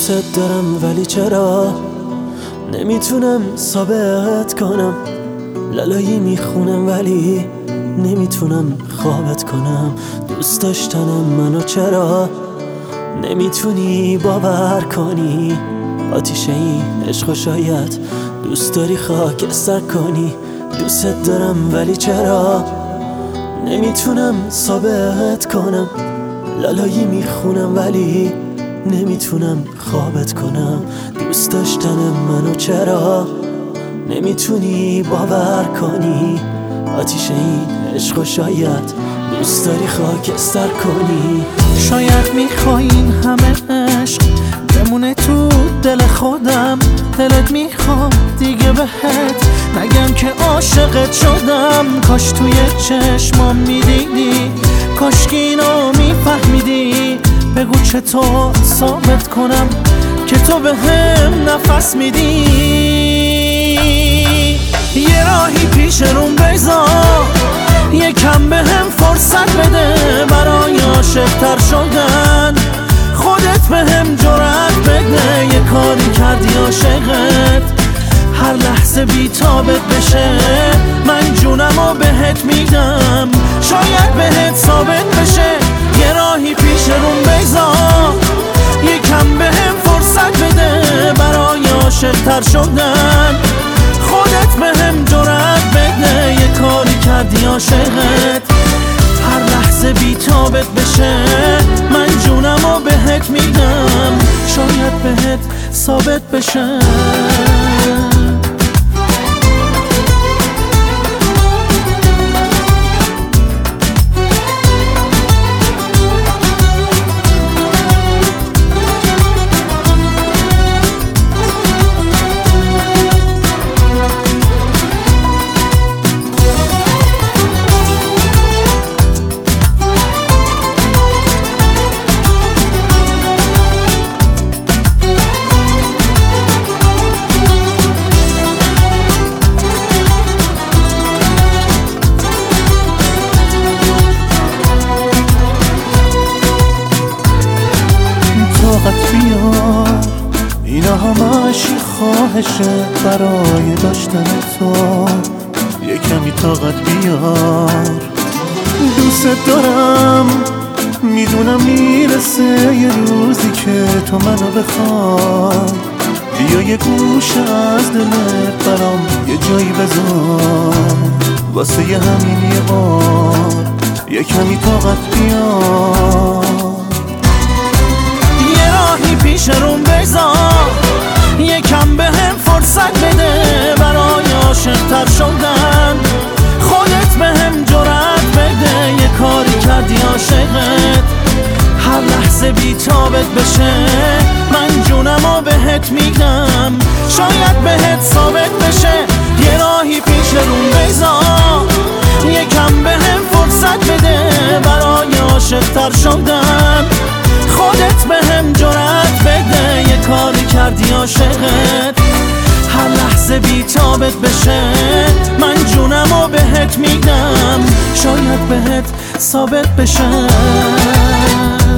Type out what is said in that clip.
دوست دارم ولی چرا نمیتونم ثابت کنم، لالایی میخونم ولی نمیتونم خوابت کنم. دوست داشتنم منو چرا نمیتونی باور کنی؟ آتیشه این عشق شاید دوست داری خاکستر کنی. دوست دارم ولی چرا نمیتونم ثابت کنم، لالایی میخونم ولی نمیتونم خوابت کنم. دوست داشتن منو چرا نمیتونی باور کنی؟ آتیشه این عشق شاید دوست داری خاکستر کنی. شاید میخوای این همه عشق بمونه تو دل خودم، دلت میخواد دیگه بهت نگم که عاشقت شدم. کاش توی چشمام میدیدی، کاش که اینو میفهمیدی. بگو چطور ثابت کنم که تو به هم نفس میدی. یه راهی پیش روم بذار، یکم به هم فرصت بده برای عاشق‌تر شدن. خودت به هم جرأت بده، یه کاری کردی عاشقت هر لحظه بی‌تابت بشه. من جونمو بهت میدم، شاید بهت ثابت بشه. یه راهی پیش روم بذار، یکم به هم فرصت بده برای عاشق‌تر شدن. خودت به هم جرأت بده، یه کاری کردی عاشقت هر لحظه بی‌تابت بشه. من جونمو بهت میدم، شاید بهت ثابت بشه. طاقت بیار، اینا همش خواهشه برای داشتن تو. یه کمی طاقت بیار، دوست دارم میدونم میرسه یه روزی که تو منو بخوای. بیا یه گوشه از دلت برام یه جایی بذار، واسه یه همین یه بار یه کمی طاقت بیار. پیش روم بذار، یکم به هم فرصت بده برای عاشق‌تر شدن. خودت به هم جرأت بده، یه کاری کردی عاشقت هر لحظه بی‌تابت بشه. من جونمو بهت میدم، شاید بهت ثابت بشه. یه راهی پیش روم بذار، یکم به هم فرصت بده برای عاشق‌تر شدن. خودت به هم جرأت بده، یه کاری کردی عاشقت هر لحظه بی‌تابت بشه. من جونمو بهت میدم، شاید بهت ثابت بشه.